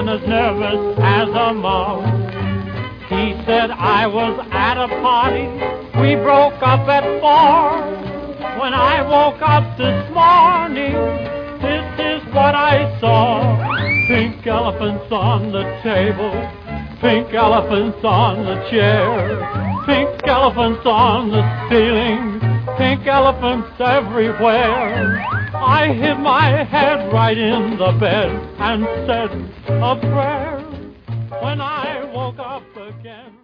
as nervous as a mouse. He said I was at a party, we broke up at 4. When I woke up this morning, this is what I saw. Pink elephants on the table, pink elephants on the chair, pink elephants on the ceiling, pink elephants everywhere. I hid my head right in the bed and said a prayer. When I woke up again